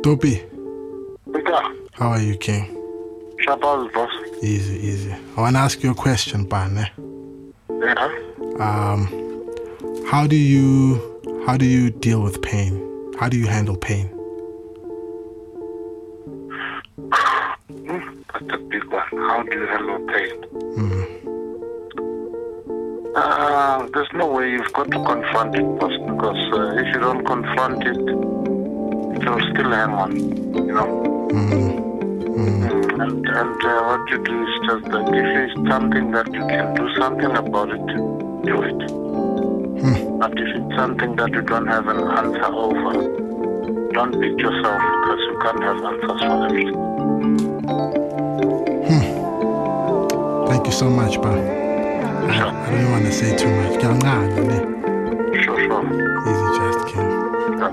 Topi. Peter. How are you, King? Sharp house, boss. Easy. I want to ask you a question, Bane. Yeah. How do you deal with pain? How do you handle pain? That's a big one. How do you handle pain? There's no way. You've got to confront it, boss, because if you don't confront it, you'll still hang on, you know? And what you do is just that if it's something that you can do something about it, do it. But if it's something that you don't have an answer over, don't beat yourself, because you can't have answers for everything. Thank you so much, Pa. Sure. I don't want to say too much. Sure. Easy, just King. Yeah.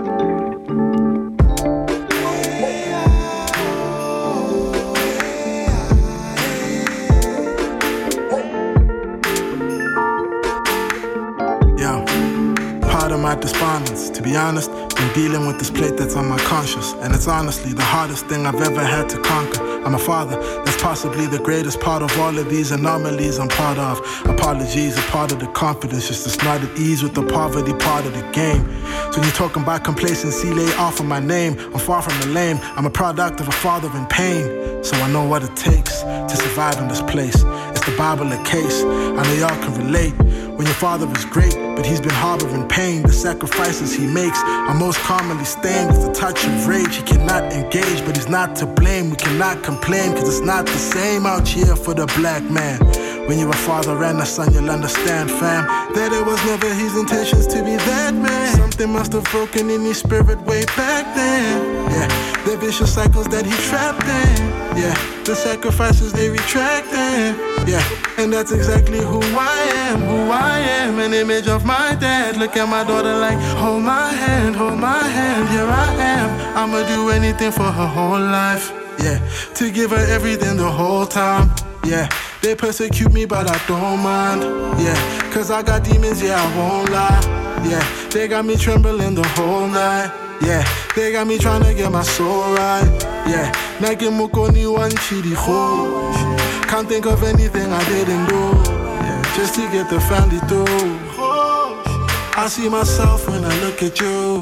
Part of my despondence, to be honest, been dealing with this plate that's on my conscience, and it's honestly the hardest thing I've ever had to conquer. I'm a father, that's possibly the greatest part of all of these anomalies I'm part of. Apologies, a part of the confidence, just it's not at ease with the poverty part of the game. So when you're talking about complacency, lay off of my name. I'm far from the lame, I'm a product of a father in pain. So I know what it takes to survive in this place. It's the Bible a case, I know y'all can relate. When your father is great, but he's been harboring pain, the sacrifices he makes are most commonly stained with a touch of rage. He cannot engage, but he's not to blame. We cannot complain, cause it's not the same out here for the black man. When you're a father and a son, you'll understand, fam, that it was never his intentions to be that man. Something must have broken in his spirit way back then. Yeah, the vicious cycles that he trapped in. Yeah, the sacrifices they retracted. Yeah, and that's exactly who I am, an image of my dad. Look at my daughter like, hold my hand, here I am. I'ma do anything for her whole life. Yeah, to give her everything the whole time. Yeah, they persecute me but I don't mind. Yeah, cause I got demons, yeah, I won't lie. Yeah, they got me trembling the whole night. Yeah, they got me trying to get my soul right. Yeah, Nike Mukoni one chidi ho. Can't think of anything I didn't do. Yeah, just to get the family through. I see myself when I look at you.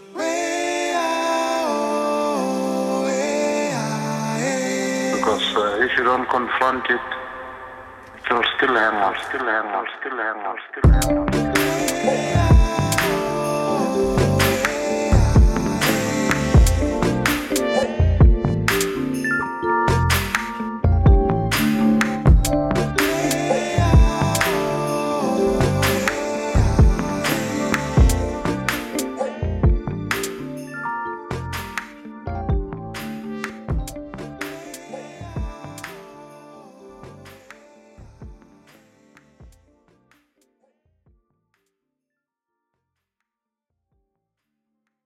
Because if you don't confront it, you'll still hang on.